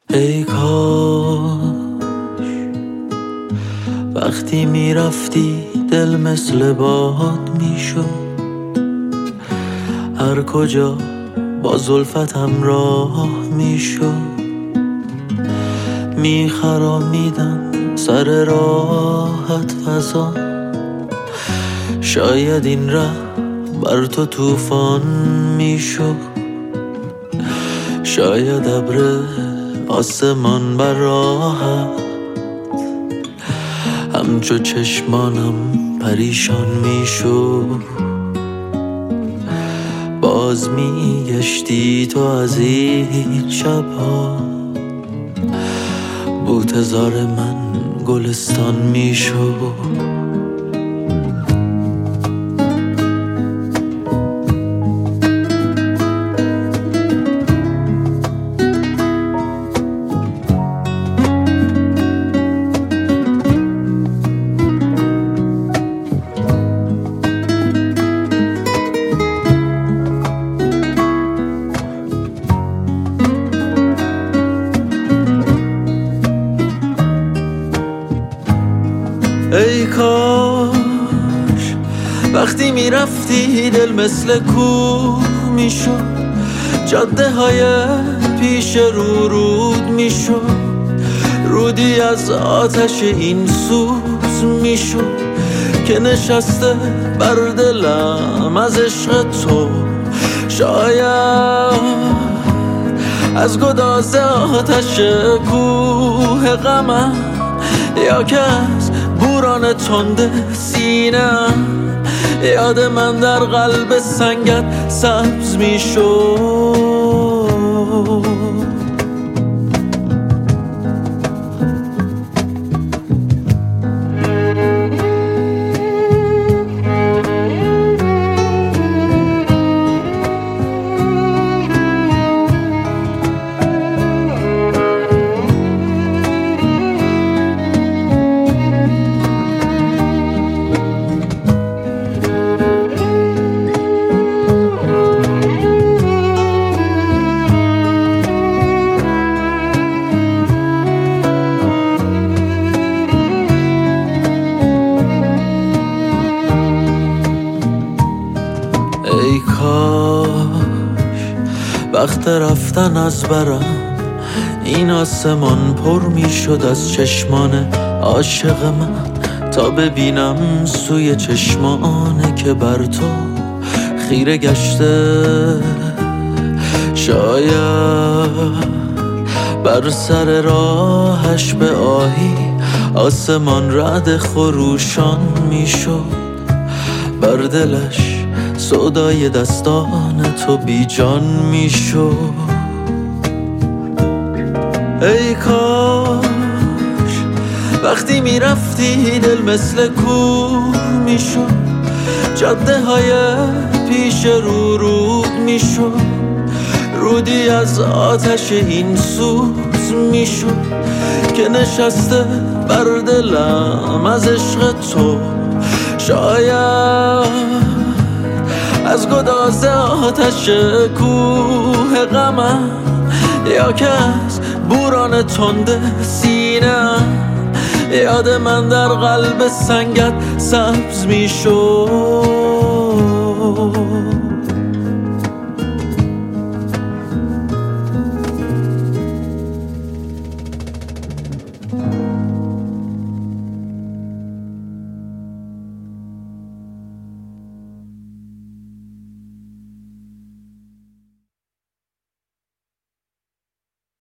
ای کاش وقتی میرفتی دل مثل باد میشد، هر کجا با زلفت همراه میشد، میخرامیدم سر راحت فضا. شاید این ره بر تو طوفان میشد، شاید ابر آسمان بر راحت همچو چشمانم پریشان میشد. باز میگشتی تو از این شبها، بوتزار من گلستان میشد. ای کاش وقتی میرفتی دل مثل کوه میشد، جاده های پیش رو رود میشد، رودی از آتش این سوز میشد که نشسته بر دلم از عشق تو. شاید از گداز آتش کوه غمم، یا که از بوران تند سینه‌ام یاد من در قلب سنگت سبز میشد. ای کاش وقت رفتن از برم این آسمان پر می شد از چشمان عاشق من، تا ببینم سوی چشمانه که بر تو خیره گشته. شاید بر سر راهش به آهی آسمان رعد خروشان می شد، بر دلش سودای دستان تو بی جان می شد. ای کاش وقتی می رفتی دل مثل کوه می شد، جاده های پیش رو رود می شد، رودی از آتش این سوز می شد که نشسته بر دلم از عشق تو. شاید از گداز آتش کوه غمم، یا که از بوران تند سینه‌ام یاد من در قلب سنگت سبز میشد.